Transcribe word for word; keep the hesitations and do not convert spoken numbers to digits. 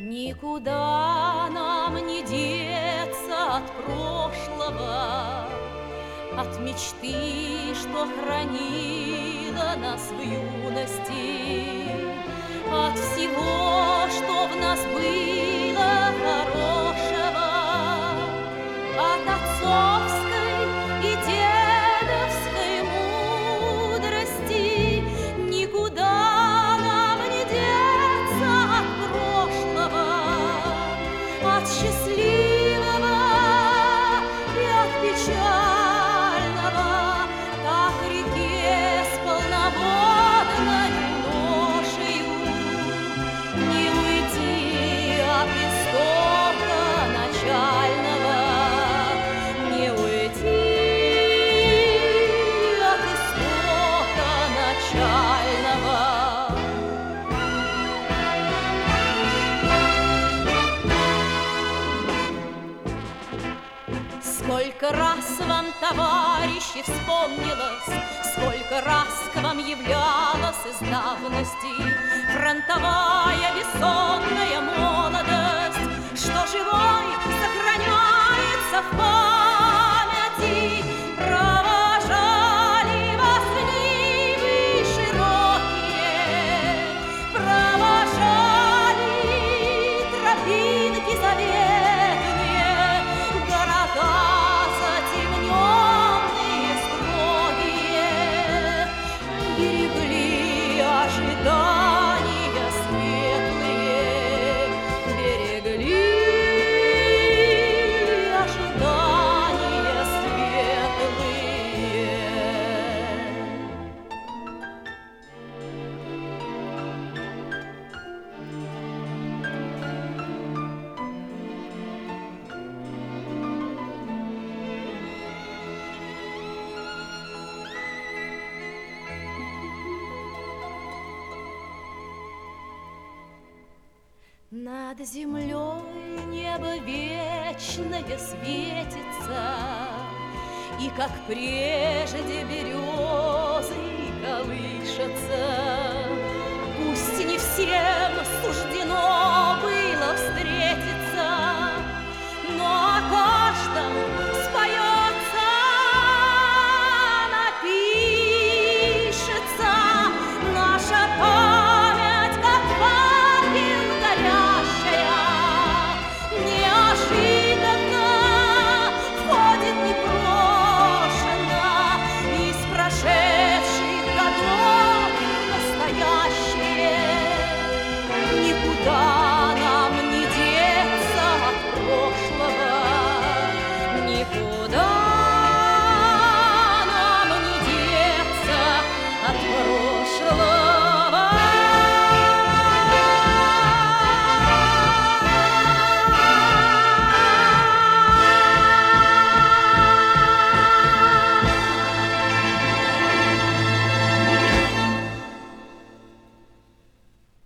Никуда нам не деться от прошлого, от мечты, что хранила нас в юности, от всего, что в нас было хорошего, от отцовской и дедовской мудрости. Никуда нам не деться от прошлого, от счастливого и от печального, как реке с полноводной ношею не уйти от истока начального, не уйти от истока начального. Сколько раз вам, товарищи, вспомнилось, сколько раз к вам являлась из давности фронтовая бессонная молодость, что живой сохраняется в памяти. Провожали вас нивы широкие, провожали тропинки заветные, города затемненные, строгие, берегли ожидания светлые, берегли ожидания светлые. Над землей небо вечное светится, и, как прежде, берет